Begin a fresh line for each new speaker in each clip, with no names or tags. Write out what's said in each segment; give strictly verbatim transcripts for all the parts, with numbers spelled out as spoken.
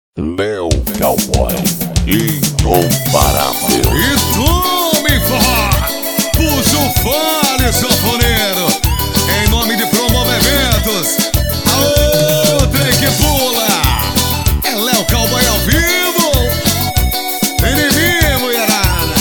Léo Cowboy, incomparável.
E tome forró, puxa o fole, sanfoneiro, em nome de Promove Eventos. Aô, trem que pula, é Léo Cowboy ao vivo. Vem em mim, mulherada,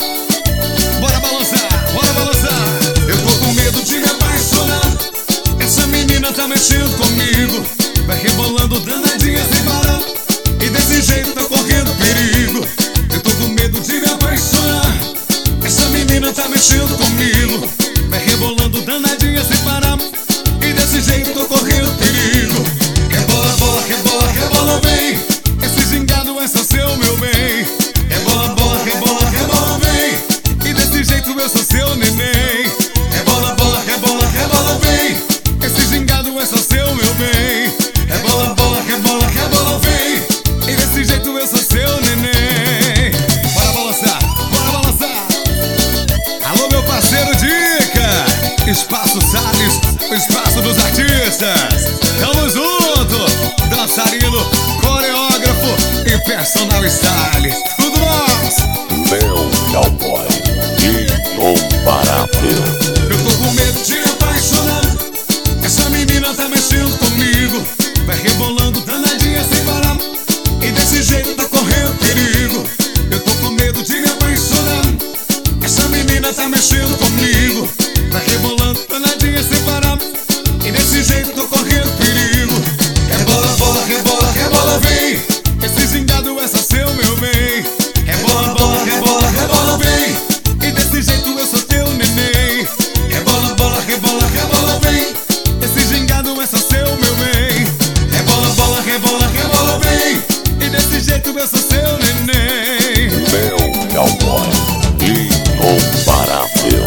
bora balançar, bora balançar. Eu tô com medo de me apaixonar, essa menina tá mexendo comigo, vai rebolando danadinha sem parar. E desse jeito tá correndo perigo. Eu tô com medo de me apaixonar, essa menina tá mexendo comigo, vai rebolando danadinha sem parar. E desse jeito tô correndo perigo. Rebola, bola, rebola, rebola, vem. Esse gingado é só seu, meu bem. Rebola, bola, rebola, rebola, vem. E desse jeito eu sou seu neném. Rebola, bola, rebola, rebola, vem. Esse gingado é só seu, meu bem. Rebola, bola, rebola, rebola, vem. E desse jeito eu sou seu neném. Bora balançar, bora balançar. Alô, meu parceiro Dica, Espaço Salles, o espaço dos artistas. Tamo junto, dançarino, coreógrafo e personal style. Tudo nós.
Léo Cowboy, incomparável.
Eu tô com medo de me apaixonar, essa menina tá mexendo comigo, vai rebolando danadinha sem parar. E desse jeito tá correndo perigo. Eu tô com medo de me apaixonar, essa menina tá mexendo comigo, vai rebolando danadinha sem parar. E desse jeito tô correndo perigo. Rebola, bola, rebola, rebola, vem. Esse gingado é só seu, meu bem. Rebola, bola, rebola, rebola, vem. E desse jeito eu sou teu neném. Rebola, bola, rebola, rebola, vem. Esse gingado é só seu, meu bem. Rebola, bola, rebola, rebola, vem. E desse jeito eu sou seu neném.
Léo Cowboy, incomparável.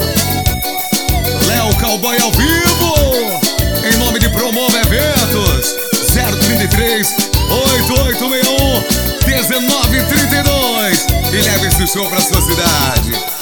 Léo Cowboy ao vivo, em nome de Promove Eventos. Zero trinta e três, oito oito seis um, dezenove trinta e dois. E leve esse show pra sua cidade.